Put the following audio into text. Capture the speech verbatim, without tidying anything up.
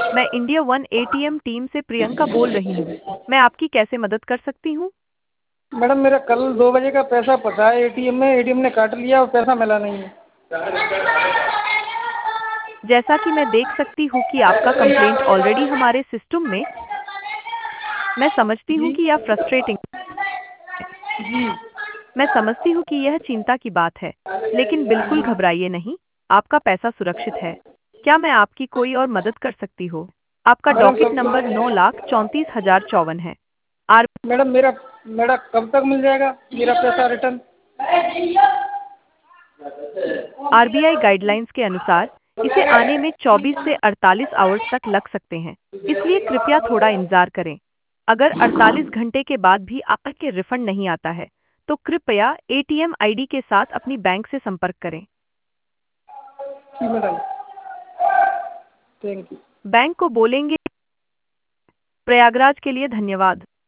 मैं India one ATM team से प्रियंका बोल रही हूँ। मैं आपकी कैसे मदद कर सकती हूँ? मैडम मेरा कल दो बजे का पैसा फंसा है एटीएम में। एटीएम ने काट लिया और पैसा मिला नहीं है। जैसा कि मैं देख सकती हूँ कि आपका कंप्लेंट ऑलरेडी हमारे सिस्टम में। मैं समझती हूँ जी कि यह फ्रस्ट्रेटिंग। जी। मैं समझती हूँ कि यह चिंता की बात है, लेकिन बिल्कुल घबराइए नहीं। आपका पैसा सुरक्षित है। क्या मैं आपकी कोई और मदद कर सकती हूँ? आपका मैडम डॉकेट सब नंबर नौ लाख चौंतीस हजार चौवन है। आर मैडम मेरा मेरा कब तक मिल जाएगा मेरा पैसा रिटर्न? आरबीआई गाइडलाइंस के अनुसार इसे आने में चौबीस से अड़तालीस आवर्स तक लग सकते हैं, इसलिए कृपया थोड़ा इंतजार करें। अगर अड़तालीस घंटे के बाद भी आपके रिफंड नहीं आता है, तो कृपया एटीएम आईडी के साथ अपनी बैंक से संपर्क करें। जी मैडम, थैंक यू। बैंक को बोलेंगे। प्रयागराज के लिए धन्यवाद।